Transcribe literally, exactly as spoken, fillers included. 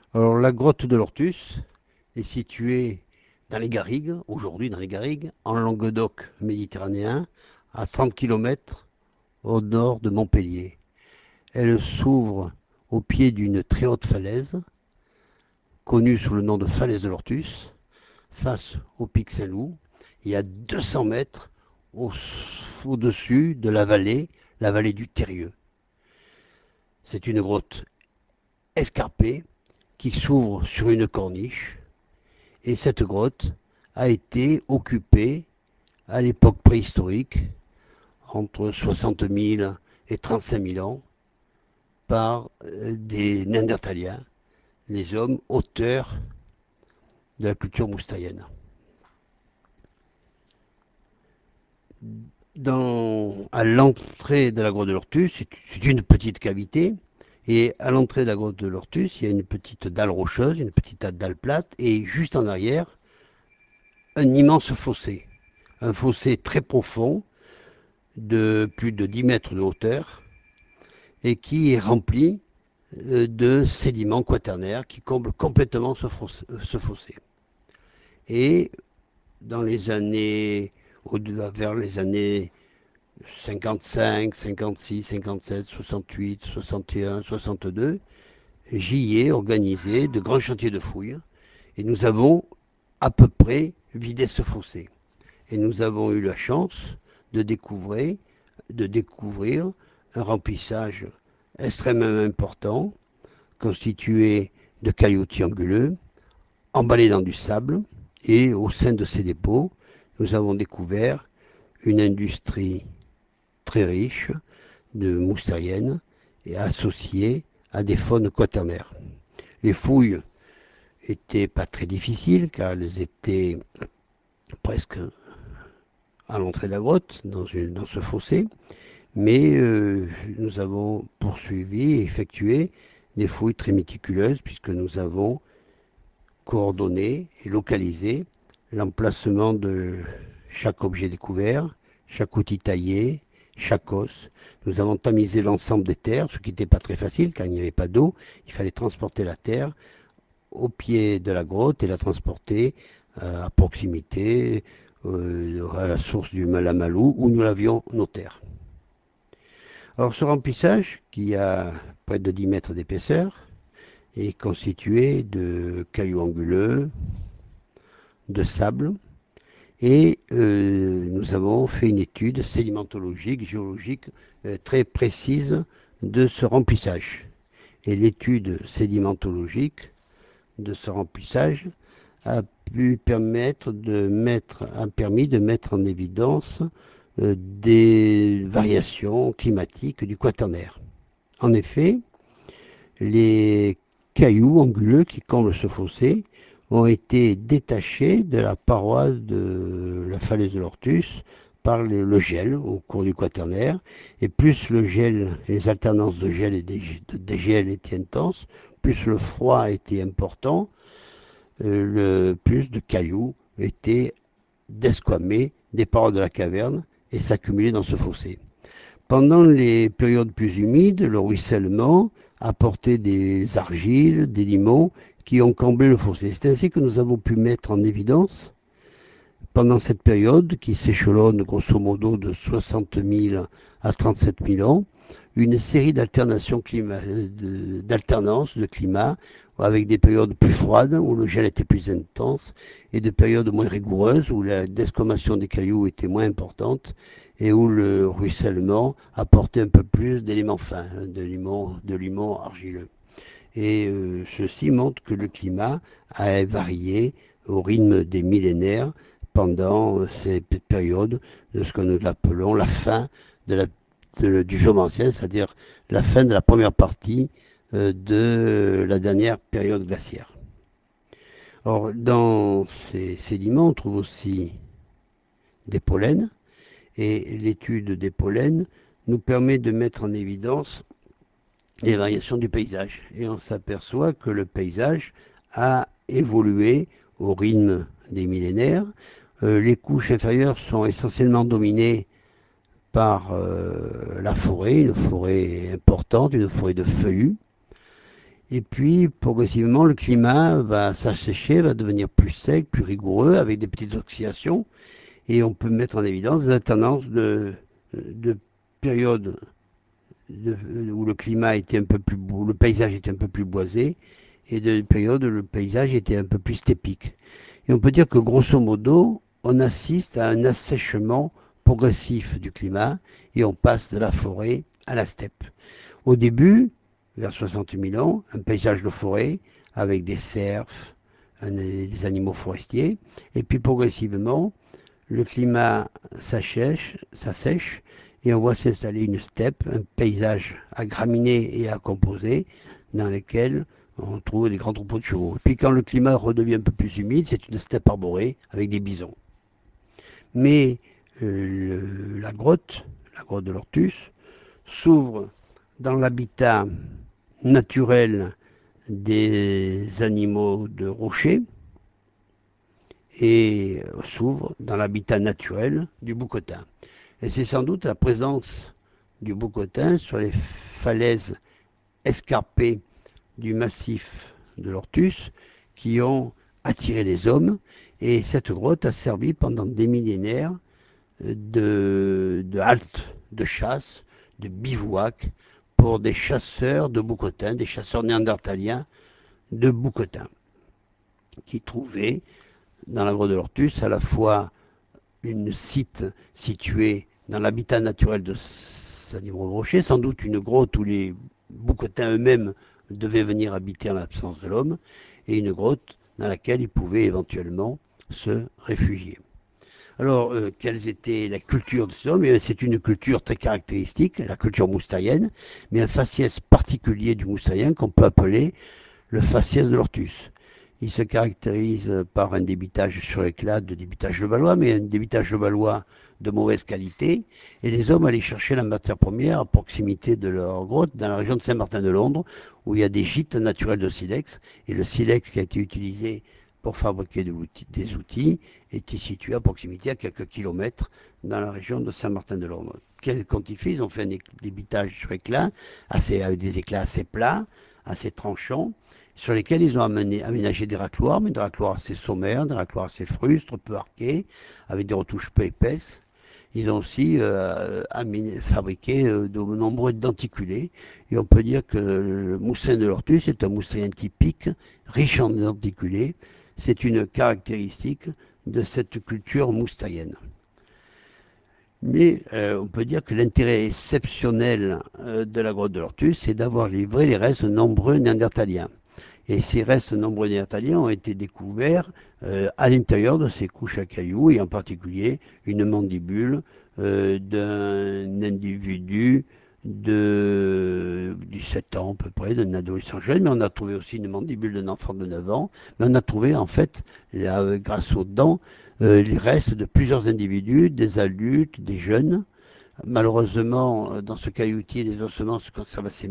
Alors, la grotte de l'Ortus est située dans les Garrigues, aujourd'hui dans les Garrigues, en Languedoc méditerranéen, à trente kilomètres au nord de Montpellier. Elle s'ouvre au pied d'une très haute falaise, connue sous le nom de falaise de l'Ortus, face au pic Saint-Loup, et à deux cents mètres au- au-dessus de la vallée, la vallée du Terrieux. C'est une grotte escarpée qui s'ouvre sur une corniche. Et cette grotte a été occupée à l'époque préhistorique, entre soixante mille et trente-cinq mille ans, par euh, des Néandertaliens, les hommes auteurs de la culture moustarienne. Dans, à l'entrée de la grotte de l'Ortus, c'est une petite cavité, et à l'entrée de la grotte de l'Ortus, il y a une petite dalle rocheuse, une petite dalle plate, et juste en arrière, un immense fossé. Un fossé très profond, de plus de dix mètres de hauteur, et qui est rempli euh, de sédiments quaternaires qui comblent complètement ce fossé. Et dans les années, vers les années cinquante-cinq, cinquante-six, cinquante-sept, soixante-huit, soixante et un, soixante-deux, j'y ai organisé de grands chantiers de fouilles et nous avons à peu près vidé ce fossé. Et nous avons eu la chance de découvrir, de découvrir un remplissage extrêmement important, constitué de cailloux anguleux, emballés dans du sable, et au sein de ces dépôts, nous avons découvert une industrie très riche de moussarienne et associée à des faunes quaternaires. Les fouilles étaient pas très difficiles car elles étaient presque à l'entrée de la grotte, dans, une, dans ce fossé, mais euh, nous avons poursuivi et effectué des fouilles très méticuleuses puisque nous avons coordonné et localisé l'emplacement de chaque objet découvert, chaque outil taillé, chaque os. Nous avons tamisé l'ensemble des terres, ce qui n'était pas très facile car il n'y avait pas d'eau. Il fallait transporter la terre au pied de la grotte et la transporter euh, à proximité euh, à la source du Malamalou où nous l'avions nos terres. Alors ce remplissage, qui a près de dix mètres d'épaisseur, est constitué de cailloux anguleux, de sable, et euh, nous avons fait une étude sédimentologique, géologique euh, très précise de ce remplissage. Et l'étude sédimentologique de ce remplissage a pu permettre de mettre, a permis de mettre en évidence euh, des variations climatiques du quaternaire. En effet, les cailloux anguleux qui comblent ce fossé ont été détachés de la paroi de la falaise de l'Ortus par le, le gel au cours du quaternaire. Et plus le gel, les alternances de gel et de dégel étaient intenses, plus le froid était important, euh, le plus de cailloux étaient desquamés des parois de la caverne et s'accumulaient dans ce fossé. Pendant les périodes plus humides, le ruissellement apportait des argiles, des limons qui ont comblé le fossé. C'est ainsi que nous avons pu mettre en évidence, pendant cette période qui s'échelonne grosso modo de soixante mille à trente-sept mille ans, une série d'alternations climat, d'alternances de climat avec des périodes plus froides où le gel était plus intense et de périodes moins rigoureuses où la desquamation des cailloux était moins importante et où le ruissellement apportait un peu plus d'éléments fins, de limons, de limons argileux. Et euh, ceci montre que le climat a varié au rythme des millénaires pendant ces périodes de ce que nous appelons la fin de la, de, du Jeune ancien, c'est-à-dire la fin de la première partie euh, de la dernière période glaciaire. Or, dans ces sédiments, on trouve aussi des pollens, et l'étude des pollens nous permet de mettre en évidence les variations du paysage. Et on s'aperçoit que le paysage a évolué au rythme des millénaires. Euh, les couches inférieures sont essentiellement dominées par euh, la forêt, une forêt importante, une forêt de feuillus. Et puis, progressivement, le climat va s'assécher, va devenir plus sec, plus rigoureux, avec des petites oxydations. Et on peut mettre en évidence des tendances de, de périodes de, où le climat était un peu plus beau, le paysage était un peu plus boisé, et de périodes où le paysage était un peu plus stépique. Et on peut dire que grosso modo, on assiste à un assèchement progressif du climat et on passe de la forêt à la steppe. Au début, vers soixante mille ans, un paysage de forêt avec des cerfs, des animaux forestiers, et puis progressivement, le climat s'assèche, s'assèche et on voit s'installer une steppe, un paysage à graminées et à composer dans lequel on trouve des grands troupeaux de chevaux. Et puis quand le climat redevient un peu plus humide, c'est une steppe arborée avec des bisons. Mais euh, le, la grotte, la grotte de l'Ortus, s'ouvre dans l'habitat naturel des animaux de rocher et s'ouvre dans l'habitat naturel du bouquetin. Et c'est sans doute la présence du bouquetin sur les falaises escarpées du massif de l'Ortus qui ont attiré les hommes. Et cette grotte a servi pendant des millénaires de, de halte de chasse, de bivouac pour des chasseurs de bouquetins, des chasseurs néandertaliens de bouquetins, qui trouvaient dans la grotte de l'Ortus à la fois une site situé dans l'habitat naturel de ces animaux de rocher, sans doute une grotte où les bouquetins eux-mêmes devaient venir habiter en l'absence de l'homme, et une grotte dans laquelle ils pouvaient éventuellement se réfugier. Alors, euh, quelles étaient la culture de ces hommes? Eh c'est une culture très caractéristique, la culture moustarienne, mais un faciès particulier du moustarien qu'on peut appeler le faciès de l'Ortus. Il se caractérise par un débitage sur éclat de débitage levallois, mais un débitage levallois de mauvaise qualité. Et les hommes allaient chercher la matière première à proximité de leur grotte, dans la région de Saint-Martin-de-Londres, où il y a des gîtes naturels de silex. Et le silex qui a été utilisé pour fabriquer des outils était situé à proximité, à quelques kilomètres, dans la région de Saint-Martin-de-Londres. Quand ils fait, ils ont fait un débitage sur éclat, assez, avec des éclats assez plats, assez tranchants, sur lesquels ils ont amené, aménagé des racloirs, mais des racloirs assez sommaires, des racloirs assez frustres, peu arqués, avec des retouches peu épaisses. Ils ont aussi euh, amené, fabriqué euh, de nombreux denticulés. Et on peut dire que le moussin de l'Ortus est un moussin typique, riche en denticulés. C'est une caractéristique de cette culture moustarienne. Mais euh, on peut dire que l'intérêt exceptionnel euh, de la grotte de l'Ortus, c'est d'avoir livré les restes nombreux néandertaliens. Et ces restes nombreux néandertaliens ont été découverts euh, à l'intérieur de ces couches à cailloux, et en particulier une mandibule euh, d'un individu de dix-sept ans à peu près, d'un adolescent jeune, mais on a trouvé aussi une mandibule d'un enfant de neuf ans, mais on a trouvé en fait, là, grâce aux dents, euh, les restes de plusieurs individus, des adultes, des jeunes. Malheureusement, dans ce cailloutier, les ossements se conservent assez